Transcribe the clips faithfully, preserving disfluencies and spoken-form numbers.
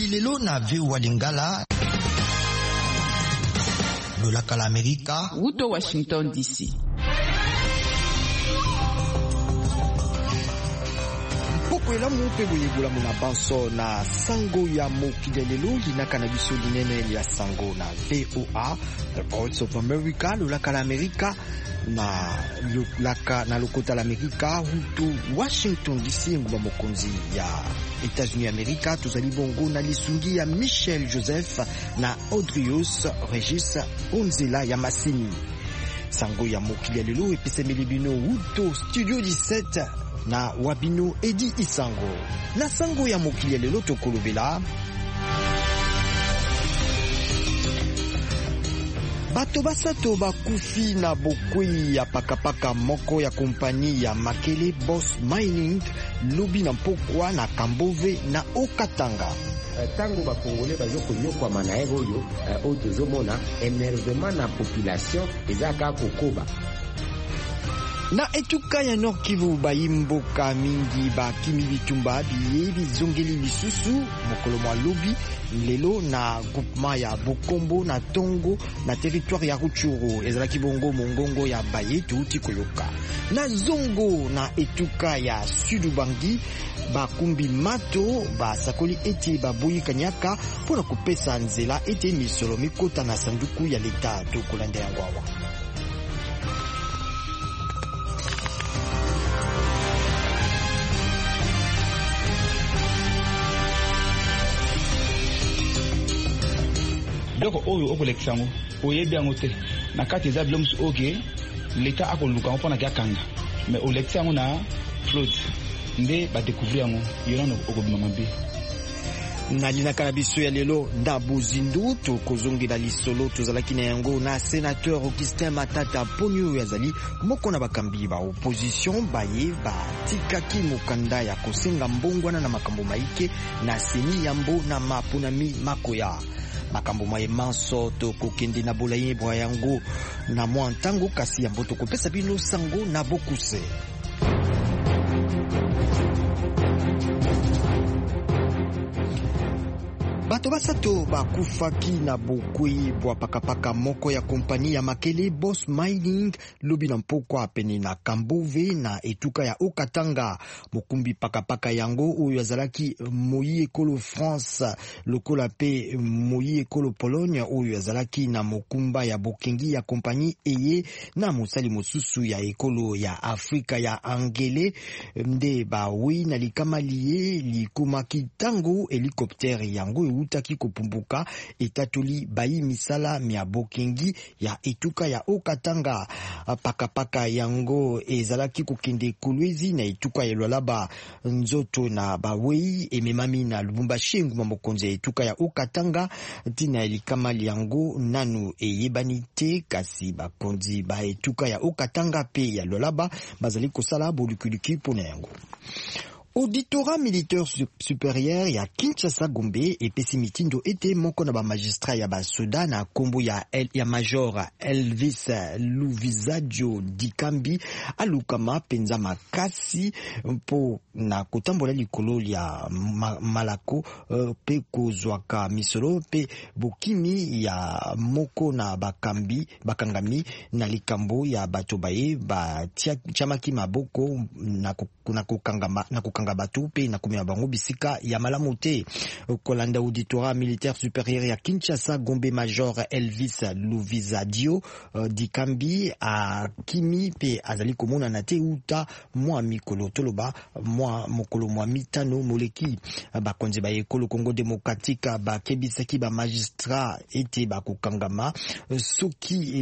lelo na veo wa Lingala lolaka la Amerika Wuto Washington D C. Poko elamu pe boyebola mona banso na sango ya mokili lelo linaka na biso linene ya sango na V O A Voice of America lolaka la Amerika na lolaka na lokota la Amerika hutu Washington D C nguma mokonzi ya États-Unis Amerika tozali bongo na lisungi ya Michel Joseph na Audrius Regis Onzela ya Masini. Sango ya mokili lelo epesemeli bino hutu Studio dix-sept na wabino Edi Isango. Na sango ya mokili lelo tokolobela bato basato bakufi na bokwei ya pakapaka moko ya kompani ya Makele Boss Mining lobi na mpokwa na Kambove na Okatanga. Tango bakongole bazo konyokwa manaego oyo oyo tozomona énervement na population ezaka kokoba. Na etuka ya Nord Kivu bayimboka mingi bakimi bitumba biye bizongeli lisusu mokolo mwa lobi lelo na groupement ya Bokombo na Tongo na territoire ya Rutshuru ezalaki bongo mongongo ya baye tuti koyoka. Na zongo na etuka ya Sudubangi bakumbi mato basakoli ete baboyi kanyaka mpona kopesa nzela ete misolo mikota na sanduku ya leta tokolanda yango awa. Donc oyo okolekisa yango oyebi yango te na kati eza biloko mosusu oke leta akoluka yango mpona kiakanga mais olekisa yango na flotte nde badécouvrir yango yonano okobima mabe. Na linaka na biso ya lelo Ndabu Zindu tokozongela lisolo tozalaki na yango na sénateur Augustin Matata Ponyo yazali moko na bakambi ba opposition baye batikaki mokanda ya kosenga mbongwana na makambo maike na seni yambo na mapunami makoya. Makambo maye manso tokokende na bolaye bwa yango na mwa ntango kasi yambo tokopesa bino sango na bokuse. Bato basato bakufaki na bokwei bwa pakapaka moko ya kompani ya Makele Boss Mining lobi na mpokwa pene na Kambove na etuka ya Okatanga. Mokumbi pakapaka yango oyo azalaki moyi ekolo France lokola pe moyi ekolo Pologne oyo azalaki na mokumba ya bokengi ya kompani eye na mosali mosusu ya ekolo ya Afrika ya Angele nde bawi na likama liye likumaki tango helikoptere yango utaki kopumbuka etatoli bayi misala mia bokengi ya etuka ya Okatanga. Pakapaka yango ezalaki kokende Kolwezi na etuka ya Lualaba nzoto na bawei ememami na Lubumbashi nguma mokonzi ya etuka ya Okatanga tina elikama yango nanu eyebani te kasi bakonzi ba etuka ya Okatanga pe ya Lualaba bazali kosala bolukuliki pona yango. Auditorat militaire supérieur ya Kinshasa Gombe epesi mitindo ete moko na ba magistrat ya ba soda na kombo ya El, ya Major Elvis Luvizadio Dikambi alukama penza makasi mpo na kotambola likolo ya ma, malako uh, pe kozwaka misolo pe bokimi ya moko na bakambi bakangami na likambo ya bato baye ba chamaki maboko na na kokangama na kokanga batu pe na kumia bango bisika ya malamu te. Kolanda auditorat militaire supérieur ya Kinshasa Gombe Major Elvis Luvizadio uh, Dikambi a kimi pe azali komona na te uta mwa mikolo toloba mwa mokolo mwa mitano moleki bakonzi ba ekolo Congo démocratique ba kebisaki ba magistrat ete bakokangama soki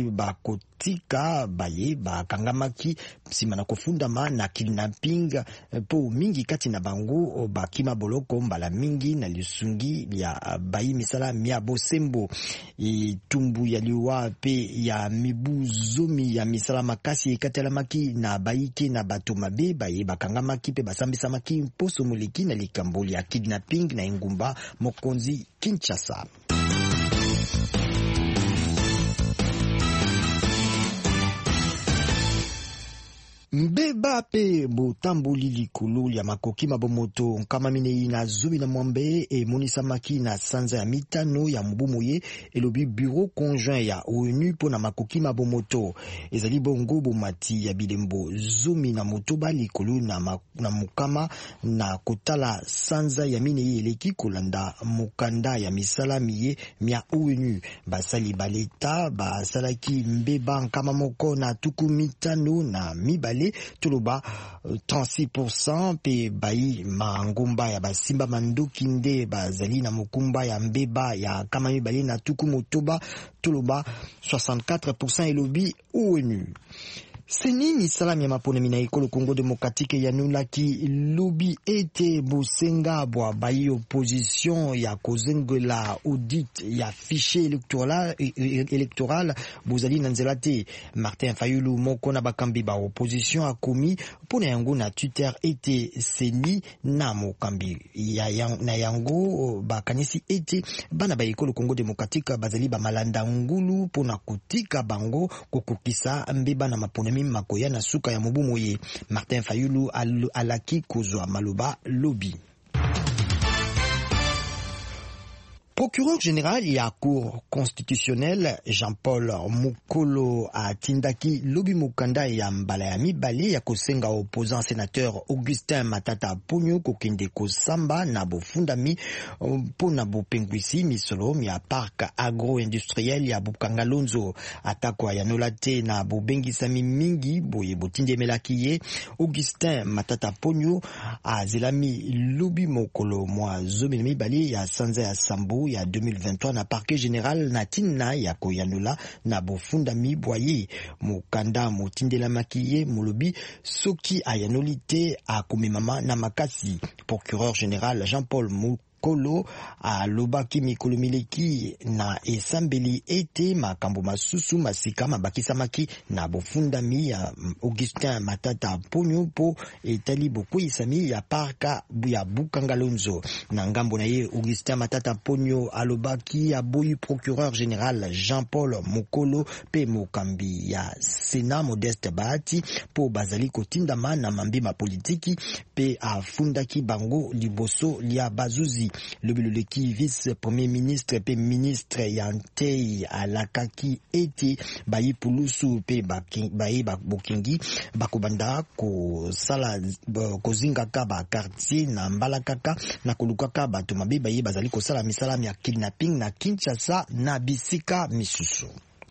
bakotika baye bakangamaki sima na kofundama na kidnapping po mingi kati na bango bakima boloko mbala mingi na lisungi ya bayi misala mia bosembo itumbu ya liwa pe ya mibu zomi ya misala makasi ekatelamaki na bayike na bato mabe baye bakangamaki pe basambisamaki mposo moleki na likambo ya kidnapping na ingumba mokonzi Kinshasa. Mbeba pe botamboli likolo ya makoki mabomoto nkama minei na zobi na mwambe e monisa maki na sanza ya mitano ya mbumoye elobi bureau conjoint ya ONU po na makoki mabomoto ezali bongo bomati ya bilembo zomi na motoba likolo na, ma, na mukama na kotala sanza ya minei eleki kolanda mokanda ya misala miye mia ONU basali baleta basalaki mbeba nkama moko na tuku mitano na mibale toloba trente-six pour cent pe bayi mangomba ya basimba mandoki nde bazali na mokumba ya mbeba ya kama mibale na tuku motoba toloba soixante-quatre pour cent elobi ONU. Seni misalami ya maponemi na ekolo Congo Demokratike ya nulaki lobi ete bosenga bwa bayi opposition ya kozengela audit ya fichier électoral électoral bozali na nzela te. Martin Fayulu moko na bakambi ba opposition akomi pona yango na Twitter ete seni na mokambi ya yang, na yango bakanisi ete bana ba ekolo Congo Demokratike bazali ba malanda ngulu pona kutika bango kokokisa mbeba na maponemi makoya na suka ya mobumoye. Martin Fayulu al alaki kozwa maloba lobi. Procureur général ya Cour constitutionnelle Jean-Paul Mukolo a tindaki lobi mukanda ya mbala ya mibale ya kosenga opposant sénateur Augustin Matata Ponyo kokende kosamba na bofundami po na bopengwisi misolo ya parc agro-industriel ya Bukangalonzo atakwa ya nolate na bobengisami mingi boye botindemelaki ye. Augustin Matata Ponyo a zelami lobi mokolo mwa zomi mibale ya sanza ya Sambu ya deux mille vingt-trois na parquet général na tina ya koyanula na bofundami boye mukanda motindela makiye molobi soki ayanolite akomemama na makasi. Procureur général Jean-Paul Mukolo Kolo a lobaki mikolo mileki na esambeli ete makambo masusu masika mabakisa maki na bofundami ya Augustin Matata Ponyo po etali boku isami ya parka ya Bukangalonzo na ngambo na ye. Augustin Matata Ponyo alobaki ya boyi procureur général Jean-Paul Mukolo pe mokambi ya Sénat Modeste Bahati po bazali kotindama na mambima politiki pe afundaki bango liboso lia bazuzi. Le biloleki vice premier ministre pe ministre yantei alakaki ete bayi pulusu pe bayi bakingi bakobanda ko sala ko zingaka ba quartier na mbalakaka na kolukaka bato mabe bayi bazali ko sala misala ya kidnapping na Kinshasa na bisika misusu.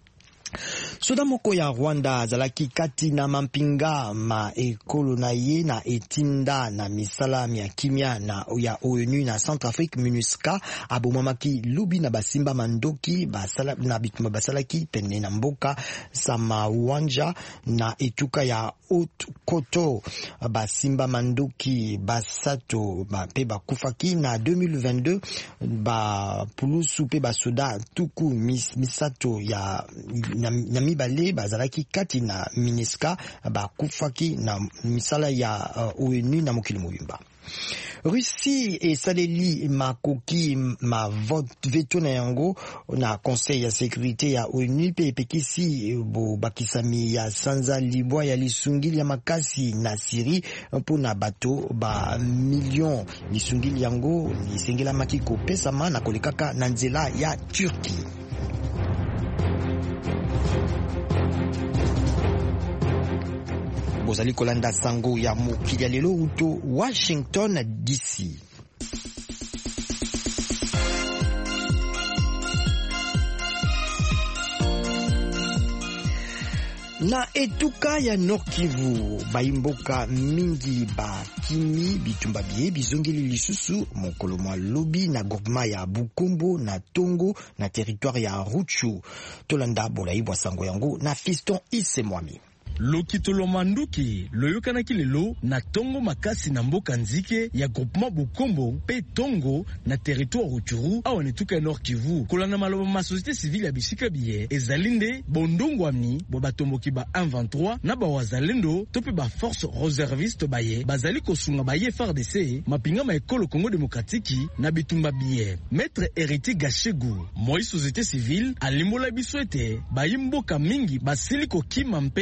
Soda moko ya Rwanda azalaki kati na mampinga ma ekolo na ye na etinda na misala ya kimia na ya ONU na Centrafrique MINUSCA abomamaki lubi na basimba mandoki basala na bituma basalaki pene na mboka Samawanja na etuka ya Haute-Koto. Basimba mandoki basato ba pe bakufaki na deux mille vingt-deux ba pulusu pe basoda tuku mis, misato ya na, na mibale bazalaki kati na MINUSCA bakufaki na misala ya uh, ONU na mokili mobimba. Russie et saleli makoki ma vote veto na yango na conseil ya sécurité ya ONU pe pekisi bo bakisami ya sanza libwa ya lisungili ya makasi na Syrie mpona bato ba million lisungili yango lisengela makiko pesama na kolekaka na nzela ya Turquie. Bozali kolanda sango ya mokili ya lelo uto Washington D C. Na etuka ya Nord Kivu baimboka mingi ba kimi bitumba bie bizongeli lisusu mokolo mwa lobi na groupement ya Bukombo na Tongo na territoire ya Ruchu. Tolanda bolai bwa sango yango na Fiston Isemwami. Lokitolo manduki loyokanaki lelo na Tongo makasi na mboka nzike ya groupement Bukombo pe Tongo na territoire Rutshuru awa netuka ya Nord Kivu. Kolana maloba ma société civile ya bisika biye ezalinde bondongwami bo batomboki ba un vingt-trois na ba wazalendo tope ba force réserviste baye bazali kosunga baye F A R D C mapinga ma ekolo Congo démocratique na bitumba biye. Maître Héritier Gachegu moi société civile alimbola biswete bayi mboka mingi basili ko kimampe ko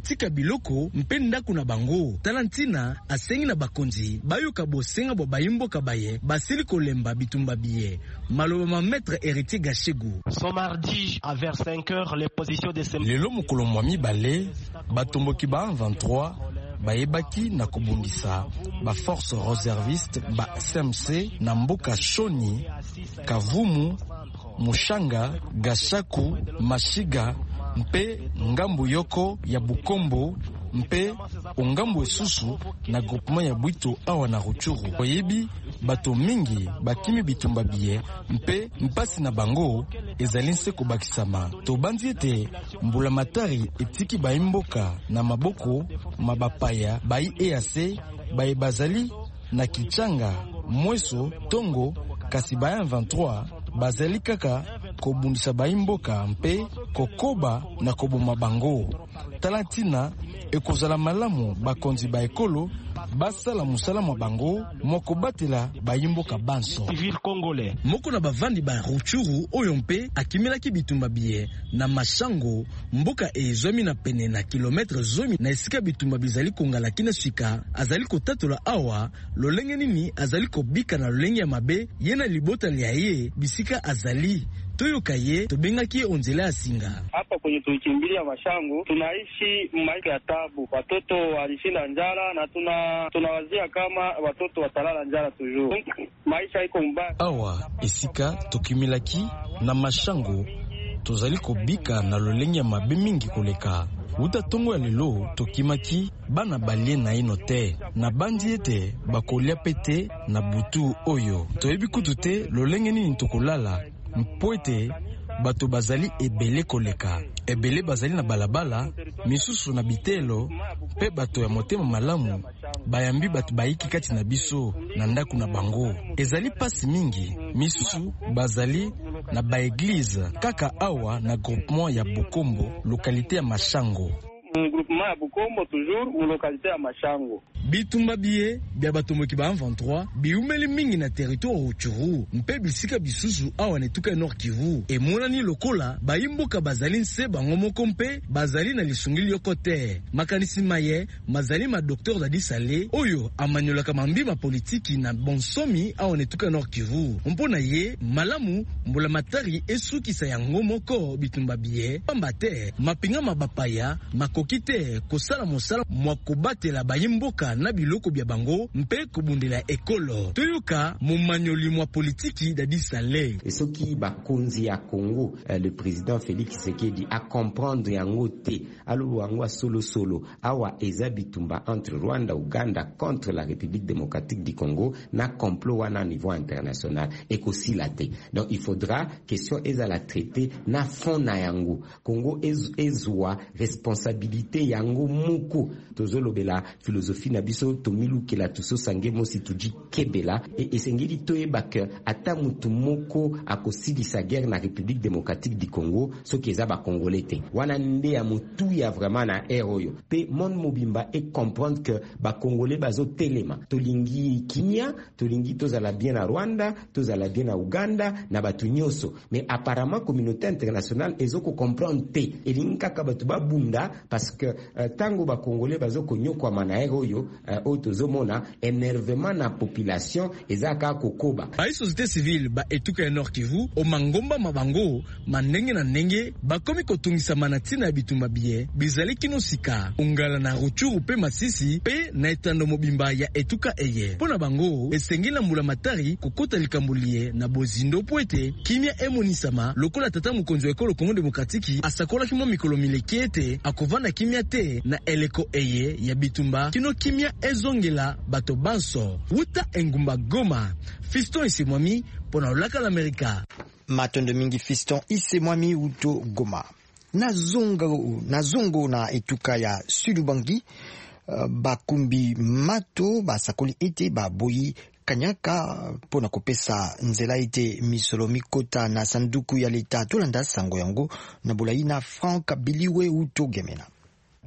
batika biloko mpe ndako na bango. Talantina asengi na bakonzi bayoka bosenga bo bayimboka baye basili kolemba bitumba biye. Maloba ma maître héritier Gachegu. Ce mardi à vers cinq heures les positions de ces lelo mokolo mwa mibale batomboki ba vingt-trois bayebaki na kobundisa ba force réserviste ba S M C na mboka Shoni, Kavumu, Mushanga, Gashaku, Mashiga mpe ngambu yoko ya Bukombo mpe ongambu esusu na groupement ya Bwito awa na Ruchuru. Oyebi bato mingi bakimi bitumba biye mpe mpasi na bango ezalinse kobakisama. Tobandi ete mbula matari etiki baimboka na maboko mabapaya bai E A C bai bazali na Kichanga, Mweso, Tongo, kasi ba vingt-trois bazali kaka kobundisa baimboka mpe kokoba na koboma bango. Talantina ekozala malamu bakonzi ba ekolo basala musala mwa bango moko batela bayimboka banso civil congolais. Moko na bavandi ba Ruchuru oyo mpe akimelaki bitumba biye na Mashango, mboka ezwami na pene na kilometre zomi na esika bitumba bizali kongala kina sika. Azali kotatola awa lolenge nini azali kobika na lolenge ya mabe yena libota lya ye bisika azali. Toyoka ye tobengaki onzela ya singa. Hapa kwenye tulikimbilia Mashango tunaishi maisha ya tabu. Watoto walishinda njala na tuna tunawazia kama watoto watalala njala tujuru. Maisha iko mbaya. Awa esika tokimilaki na Mashango tozali kobika na lolenge ya mabe mingi koleka. Uta tongo ya lelo tokimaki bana balie na ino te na bandi ete bakolia pete na butu oyo. Toyebi kutu te lolenge nini tokolala mpoete bato bazali ebele koleka. Ebele bazali na balabala, misusu na bitelo, pe bato ya motema malamu bayambi bato baiki kati na biso na ndaku na bango. Ezali pasi mingi, misusu bazali na ba église kaka awa na groupement ya Bukombo, localité ya Mashango. Groupement ya Bukombo toujours mu localité ya Mashango. Bitumba biye bya batomboki ba vingt-trois biumeli mingi na territoire Ruchuru mpe bisika bisusu awa netuka Nord Kivu. Emonani lokola bayimboka bazali nse bango moko mpe bazali na lisungili yoko te. Makanisi maye mazali ma docteur Dadi Salé oyo amanyolaka mambima politiki na bonsomi awa netuka Nord Kivu. Mpona ye malamu mbula matari esukisa yango moko bitumba biye pamba te mapinga mabapaya makokite kosala mosala mwa kobatela bayimboka na biloko bya bango mpe kobundela ekolo. Toyoka mumanyoli mwa politiki Dadi Salé. Et ce qui bakonzi ya Congo, euh, le président Félix Tshisekedi a comprendre yango te alo wango solo solo awa eza bitumba entre Rwanda Uganda contre la République démocratique du Congo na complot wana niveau international et kosi la te. Donc il faudra question eza la traiter na fond na yango. Congo ez ezwa responsabilité yango muku tozolobela philosophie na biso tomilu kila tuso sange mosi tuji kebela et esengeli toyeba ke ata mutu moko akosilisa guerre na République démocratique du Congo soki eza ba congolais te wana nde ya mutu ya vraiment na eroyo pe mon mobimba et comprendre que ba congolais bazo telema tolingi Kenya tolingi tozala bien na Rwanda tozala bien na Uganda na batu nyoso mais apparemment communauté internationale ezoko comprendre te elingi kaka batu babunda parce que uh, tango ba congolais bazo konyokwa mana eroyo uh, otozomona énervement na population ezaka kokoba ba société civile ba etuka ya Nord Kivu o mangomba mabango manenge na ndenge bakomi kotungisa manatina ya bitumba biye bizali kino sika ungala na Ruchuru pe Masisi pe na etando mobimba ya etuka eye pona bango esengila mbula matari kokota likambulie na bozindo poete kimia emonisama lokola tata mukonzi wa ekolo Congo Demokratiki asakola kimo mikolo milekete akovanda kimia te na eleko eye ya bitumba kino kimia ezongela bato banso wuta engumba Goma. Fiston Isemwami pona olaka l'Amerika. Matondo mingi Fiston Isemwami uto Goma. Na zongo na zongo na etuka ya Sudubangi uh, bakumbi mato basakoli ete baboyi kanyaka pona kopesa nzela ete misolo mikota na sanduku ya leta tolanda sango yango na bolaina Frank Biliwe uto Gemena.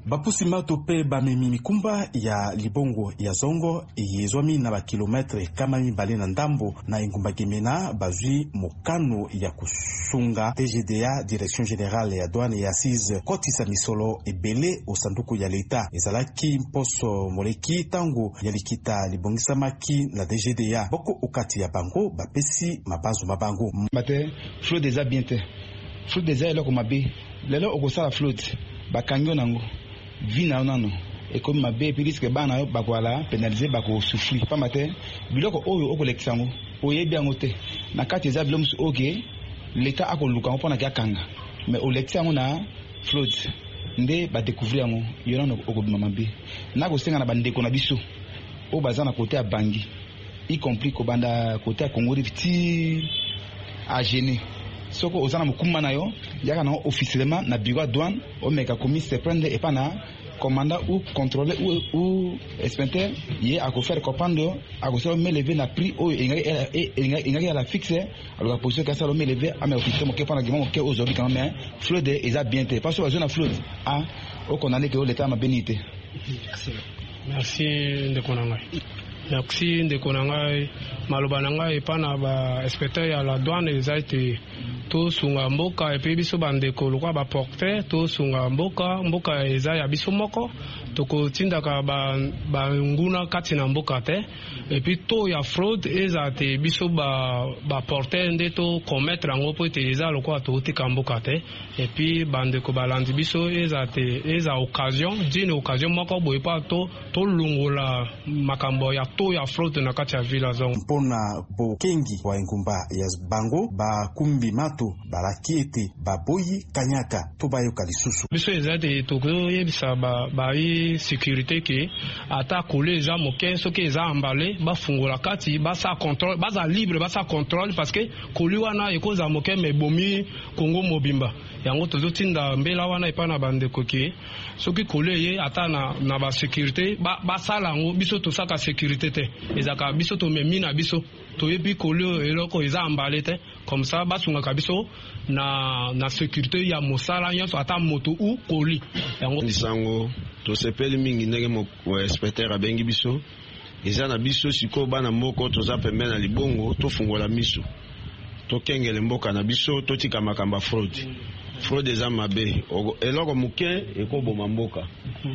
bapusi mato pe bamemi mikumba ya libongo ya zongo eyezwami na bakilometre kama mibale na ndambo na engumba Gemena bazwi mokano ya kusunga D G D A Direction Générale ya Douane ya Assise kotisa misolo ebele o sanduku ya leta ezalaki mposo moleki tango ya likita libongisamaki na D G D A boko okati ya bango bapesi mabanzo mabango mate flotte eza bien te flotte eza eloko mabe lelo okosala flotte bakangi nango vina nano ekomi mabe puis risque bana yo bakwala pénaliser bako souffrir pas matin biloko oyo okolekisa ngo oyebi yango te na kati eza biloko oke l'état akoluka mpona kia kanga mais olekisa ngo na flotte nde ba découvrir yango yona okobima mabe na kosenga na bandeko na biso o baza na côté ya Bangi y compris ko banda côté ya Congo ti a gêner soko ozana mukuma na yo yaka na officiellement na bureau douane o meka commis se prendre et pas na commandant ou contrôler ou ou inspecteur y a ko faire comprendre a ko se me lever na prix o ingari ingari à la fixe alors la position que ça le me lever a me officier mo ke pas na gimo ke aujourd'hui quand même flotte est bien té parce que zone flotte ah o condamné que l'état m'a bénité. Merci de konanga. Merci de konanga maloba nanga epa na ba inspecteur ya la douane eza ete to sunga mboka epe biso bandeko lokwa ba porter to sunga mboka mboka eza ya biso moko tokotindaka ba ba nguna kati na mboka te epi to ya fraude eza te biso ba ba porter nde to commettre ngo po ete eza lokwa to tika mboka te epi bandeko balandi biso eza te eza occasion dine occasion moko boye pa to to lungola makambo ya to ya fraude na kati ya villa zongo mpona bokengi wa engumba ya bango bakumbi mato balaki ete baboyi kanyaka to bayoka lisusu biso eza te tokoyebisa bayi sécurité ke ata kole eza moke soki eza ambale bafungola kati basa contrôle baza libre basa contrôle parce que koli wana ekoza moke me bomi Kongo mobimba yango tozotinda mbela wana epa na bandeko ke soki kole ye ata na na ba sécurité basala ngo biso tosaka sécurité te ezaka biso to memi na biso toyebi kole eloko eza ambale te comme ça basungaka biso na na sécurité ya mosala nyonso ata moto ou koli yango lisango to sepeli mingi ndenge mo inspecteur abengi biso eza na biso siko bana moko toza pembe na libongo tofungola miso tokengele mboka na biso totika makamba fraude fraude eza mabe eloko muke ekoboma mboka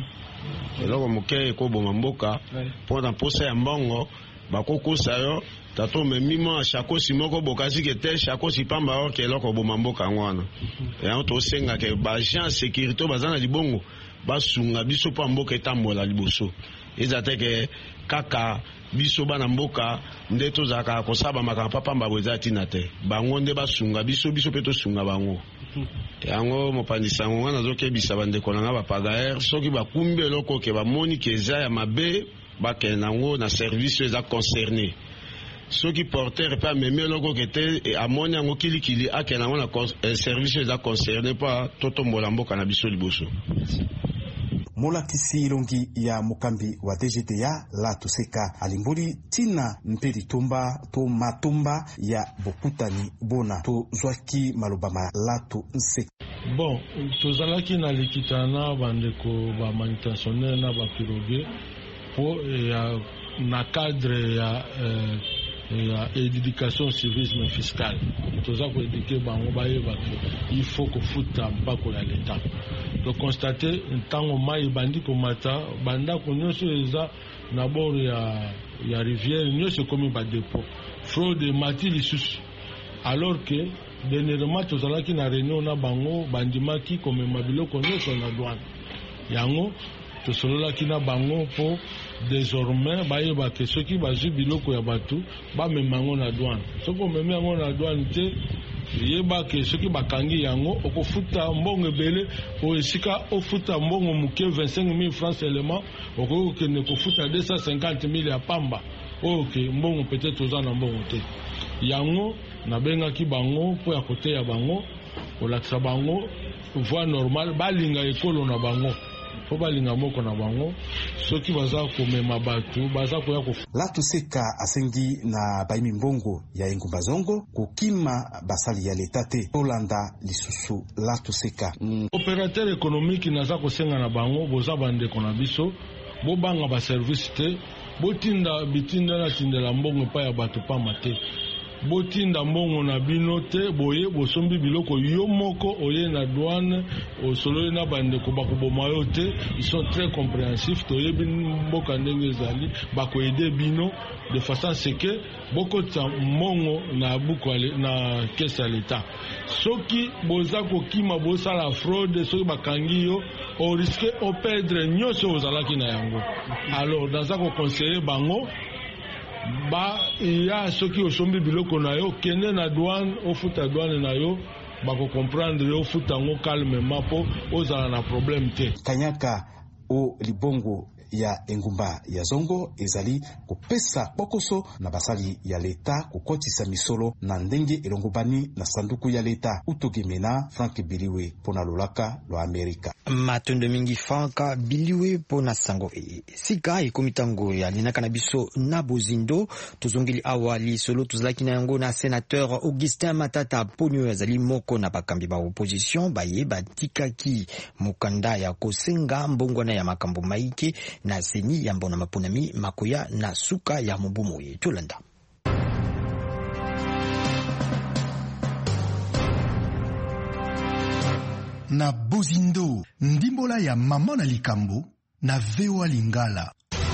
eloko muke ekoboma mboka mpona mposa ya mbongo bakokosa yo tato memimo shakosi moko bokasi ke te shakosi pamba o ke eloko boma mboka ngwana yango tosenga ke ba agent sécurité bazana libongo basunga biso pa mboka etambola liboso eza te ke kaka biso bana mboka nde tozaka kosaba makampa pamba boza tina te bango nde basunga biso biso pe tosunga bango yango mopandisa ngo wana zokebisa bandeko nanga bapagaire soki bakumbi eloko ke bamoni ke eza ya mabe bakenda ngo na service eza concerné soki porteur pe amemi eloko ke te amoni yango kilikili akenda ngo na service eza concerné pa totombola mboka na biso liboso. Molakisi ilongi ya mukambi wa D G D A la toseka alimbuli tina mpeli tumba to matumba ya bokutani bona to zwaki malobama lato nseka. Bon, tozalaki na likitana bandeko ba manutentionnaire na ba pirogue po ya na cadre ya eh, ya éducation civisme fiscal toza ko éduquer bango baye bato il faut ko futa mpako ya l'état to constater ntango mai bandi ko mata banda ko nyonso eza na bord ya ya rivière nyonso komi ba dépôt fraude mati lisusu alors que dernièrement tozalaki na réunion na bango bandimaki komema biloko nyonso na douane yango tosololaki na bango po désormais bayeba ke soki bazwi biloko ya bato bamema yango na douane soki omemi yango na douane te yeba ke soki bakangi yango okofuta mbongo ebele po esika ofuta mbongo moke vingt-cinq mille francs seulement okoki kokende kofuta deux cent cinquante mille ya pamba oyo ke mbongo peut-être oza na mbongo te yango nabengaki bango mpo ya koteya bango kolakisa bango voie normale balinga ekolo na bango po balinga moko na bango soki baza komema bato baza koya ko Latuseka asengi na baimi mbongo ya engumba zongo kokima basali ya leta te Tolanda lisusu Latuseka. mm. Opérateur économique naza kosenga na bango boza bandeko na biso bobanga ba service te botinda bitinda na tindela mbongo pa ya bato pa mate botinda mbongo na bino te boye bosombi biloko yo moko oye na douane osolo na bandeko bakoboma yo te. Ils sont très compréhensifs toyebi mboka ndenge ezali bakoede bino de façon ce que bokota mbongo na buku na kesa ya leta. Soki boza kokima bosala fraude soki bakangi yo o risque o perdre nyonso ozalaki na yango. Alors naza koconseiller bango ba ya soki osombi biloko na yo kende na douane ofuta douane na yo bako comprendre yo futa ngo calmement po ozala na problème te. Kanyaka o libongo ya engumba ya zongo ezali kopesa pokoso na basali ya leta kokotisa misolo na ndenge elongobani na sanduku ya leta. Utogemena Frank Biliwe pona lolaka lo Amerika. Matondo mingi Franka Biliwe pona sango e. Sika ikomitango ya linaka na biso na bozindo tozongeli awali solo tuzalaki na yango na sénateur Augustin Matata Ponyo azali moko na bakambi ba opposition baye batikaki mukanda ya kosenga mbongwana ya makambo maike na seni ya mbona mapunami makoya na suka ya mubumu ye Tolanda. Na bozindo ndimbola ya mama na likambo na vewa lingala.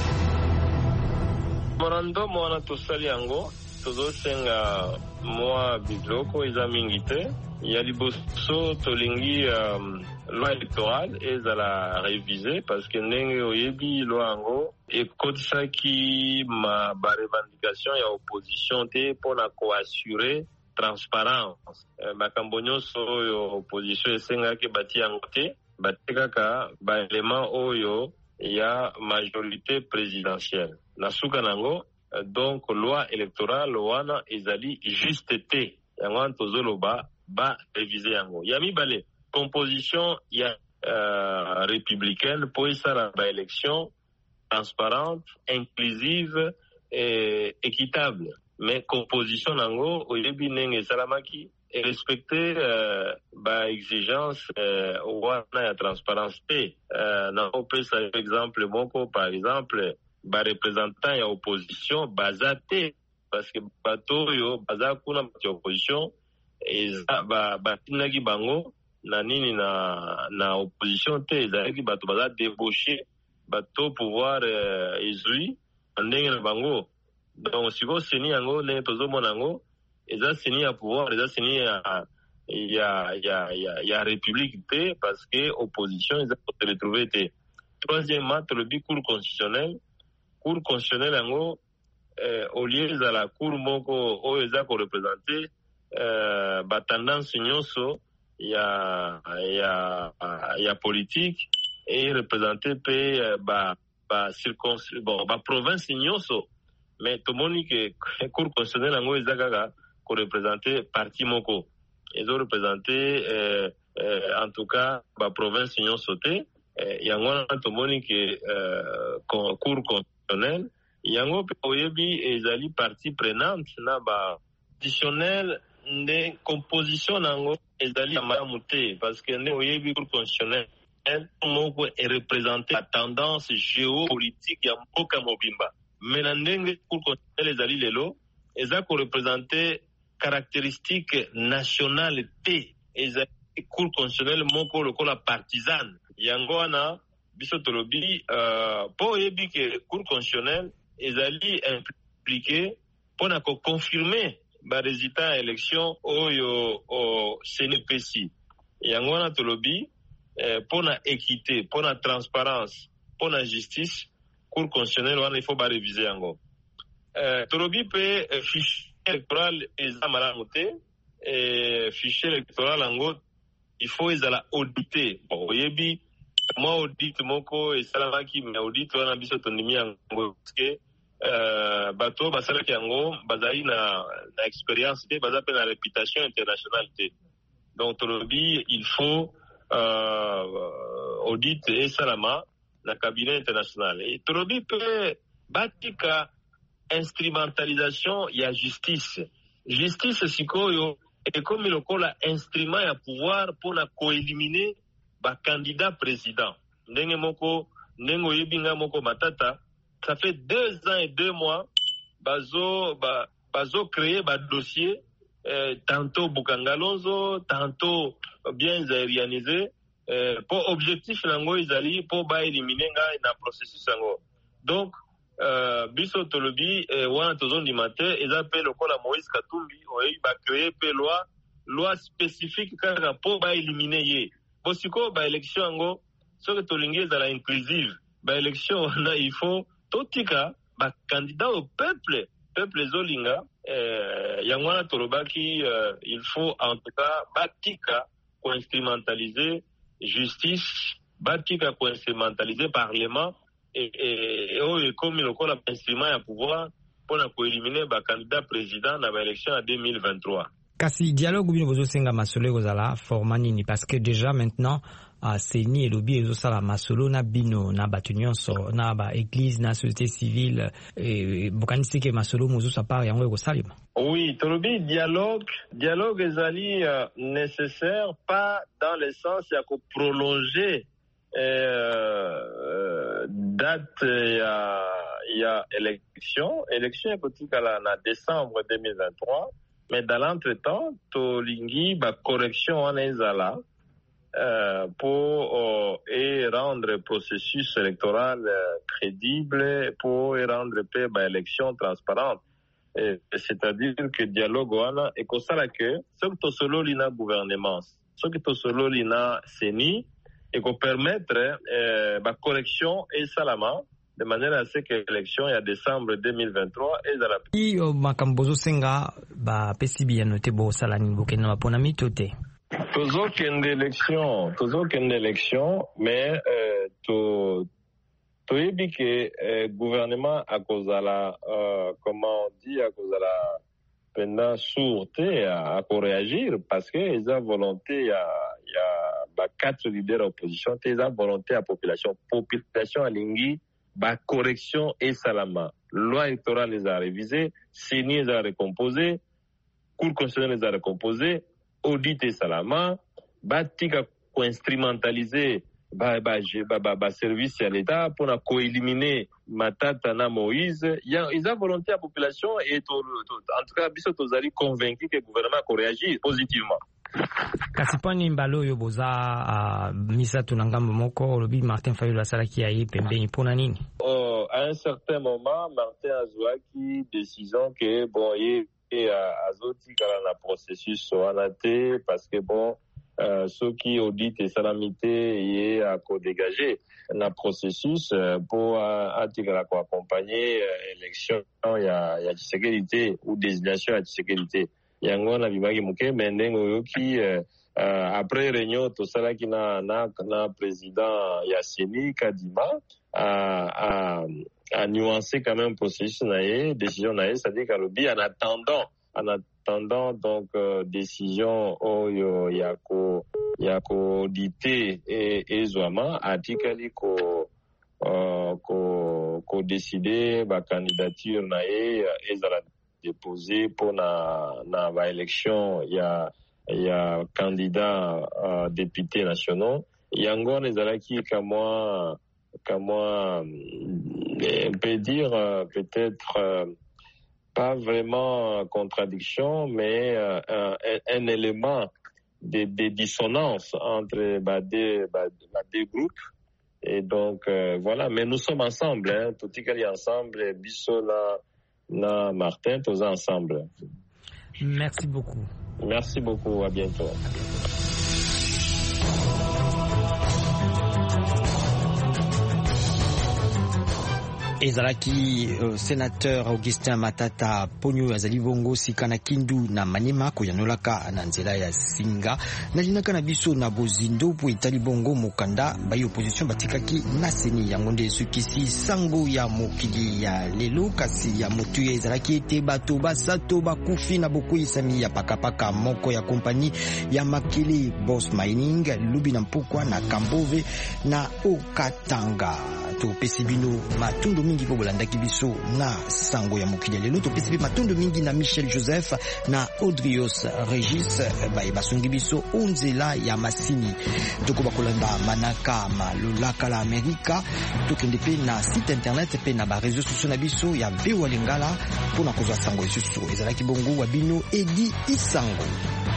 Morando wana tosali yango tozosenga mwa biloko eza mingi te ya liboso tolingi um, loi électorale ezala révisée parce que ndenge oyebi loi yango ekotisaki ma ba revendication ya opposition te mpona koassure transparence. Makambo nyonso oyo opposition esengaki bati yango te bati kaka baelema oyo ya majorité présidentielle na suka nango. Donc loi électorale wana ezali juste te yango wana tozoloba ba réviser yango ya mibale composition ya uh, républicaine po esala ba élection transparente, inclusive et équitable. Mais composition nango oyebi ndenge esalamaki et respecter euh, ba exigence euh, wana ya transparence te. Euh, na opesa exemple moko par exemple ba représentant ya opposition baza te parce que bato yo baza kuna ba opposition eza ba batindaki bango na nini na na opposition te ezalaki bato baza débauché bato pouvoir euh, ezui ndenge na bango. Donc siko seni yango ndenge tozomona yango eza seni ya pouvoir eza seni ya ya ya ya, ya république te parce que opposition eza se retrouver te. Troisièmement tolobi cour constitutionnelle cour constitutionnelle yango euh, au lieu de la cour moko oyo eza ko représenter euh, ba tendance nyonso ya ya ya politique et représenter pe euh, ba ba circons bon ba province nyonso mais tomoni que cour constitutionnelle yango eza kaka ko représenter parti moko ezo représenter euh, euh, en tout cas ba province nyonso te euh, yango na tomoni que euh, cour constitutionnelle yango pe oyebi ezali partie prenante na ba constitutionnel nde composition nango ezali malamu te parce que nde oyebi cour constitutionnelle moko est représenter la tendance géopolitique ya mboka mobimba mais na ndenge cour constitutionnelle ezali lelo eza ko représenter caractéristique nationale te ezali cour constitutionnelle moko lokola partisane yango wana biso tolobi uh, po oyebi ke cour constitutionnelle ezali impliqué mpona koconfirme baresultat ya élection oyo o C N P C yango wana tolobi mpona eh, équité mpona transparence mpona justice cour constitutionnelle wana il faut baréviser yango eh, tolobi mpe eh, fichier électoral eza malamu te eh, fichier électoral yango il faut ezala audité bon oyebi mwa audit moko esalamaki me audit wana biso tondimi yango parce que Uh, bato basalaki yango bazali na, na expérience te baza pe na réputation internationale te donc tolobi il faut uh, audit et salama na cabinet international et tolobi pe batika instrumentalisation ya justice justice sikoyo et comme lokola instrument ya pouvoir pour na coéliminer ba candidat président ndenge moko ndenge yebinga moko matata ça fait deux ans et deux mois bazo ba, bazo créer ba dossier euh, tantôt Bukangalonzo tantôt bien aérianisé euh, pour objectif nango izali pour ba éliminer nga na processus nango donc euh, biso tolobi euh, wana tozondi matin ils appellent lokola Moïse Katumbi oyi ba créer pe loi loi spécifique kaka pour ba éliminer ye bosiko ba élection ngo so que tolingi za la inclusive ba élection na il faut totika ba candidat au peuple peuple zolinga euh yangwana tolobaki euh, il faut en tout cas batika ko instrumentaliser justice batika ko instrumentaliser parlement et et oh comme le col instrument à pouvoir pour na ko éliminer ba candidat président na ba élection en deux mille vingt-trois. Kasi dialogue bino bozo senga masolo kozala format nini parce que déjà maintenant uh, seni elobi ezosala masolo na bino na bato nyonso na ba église na société civile et bokanisi ke masolo mozusa par yango ekosalima. Oui, tolobi dialogue dialogue ezali uh, nécessaire pas dans le sens ya ko prolonger euh, date ya ya élection élection ekotika la na décembre deux mille vingt-trois. Mais dans l'entretemps, tolingi ba correction en ezala euh, pour euh, et rendre le processus électoral euh, crédible, pour et rendre pe ba élection transparente. Et, c'est-à-dire que dialogue wana et comme ça là que ce que to solo lina gouvernement, ce que to solo lina seni et qu'on permettre euh, ba correction et salama de manière à ce que l'élection est en décembre deux mille vingt-trois et dans la pays makambozo senga ba pesibi ya noté bo salani bokena mapona mitote tozo kende élection tozo kende élection mais euh, to to yebi que euh, gouvernement a kozala euh, comment on dit a kozala pendant sûreté à, à réagir parce que ils ont volonté il y a il y a ba quatre leaders opposition ils ont volonté à population population alingi ba correction et salama. Loi électorale les a révisées, Séni les a recomposées, Cour constitutionnelle les a recomposées, audit et salama, ba tika ko instrumentaliser ba ba ba ba, ba service à l'État pour na co-éliminer Matata na Moïse. Il y a ils a volonté à la population et to, to, en tout cas biso tozali convaincu que le gouvernement a réagi positivement. Kasi pani mbalo yo boza uh, misatu na ngambo moko lobi Martin Fayulu asalaki ya ye pembeni pona nini? Oh, à un certain moment Martin azwaki décision que bon ye azoti kala na processus wana te parce que bon euh, ceux qui audit et salamité ye a ko dégager na processus euh, pour atikala ko accompagner euh, élection ya ya sécurité ou désignation ya sécurité. Yango na bimaki muke mendengo yoki euh, euh, après réunion to sala ki na na na président Yassini Kadima a a a nuancé quand même processus na ye décision na ye c'est-à-dire qu'alobi en attendant en attendant donc euh, décision oyo yako yako audité et ezwama atikali ko euh, ko ko décider ba candidature na ye ezala déposé pour na na ba élection il y a il y a candidat euh, députés nationaux yango nezalaki kama kama on peut dire euh, peut-être euh, pas vraiment contradiction mais euh, un, un élément de, de dissonance entre bah, deux, bah, bah, deux groupes et donc euh, voilà mais nous sommes ensemble hein tout est ensemble Bissola na Martin, tous ensemble. Merci beaucoup. Merci beaucoup, à bientôt. ezalaki uh, sénateur Augustin Matata Ponyo azali bongo sika na Kindu na Maniema koyanolaka na nzela ya Singa nalinaka na biso na bozindo po itali bongo mokanda bayi opposition batikaki na seni yango nde sukisi sango ya mokili ya lelo kasi ya motu ezalaki ete bato basato bakufi na bokuisami ya pakapaka moko ya kompani ya Makele Boss Mining lubi na mpokwa na Kambove na Okatanga. Topesi bino matundu mingi po bolandaki biso na sango ya mokili lelo. Topesi pe matundu mingi na Michel Joseph na Audrios Regis baye basungi biso onzela ya masini. Toko bakolanda manaka malolaka la Amerika. Tokende pe na site internet pe na ba réseaux sociaux na biso ya V O A Lingala pona kozwa sango isusu ezalaki bongo wa bino Edi Isango.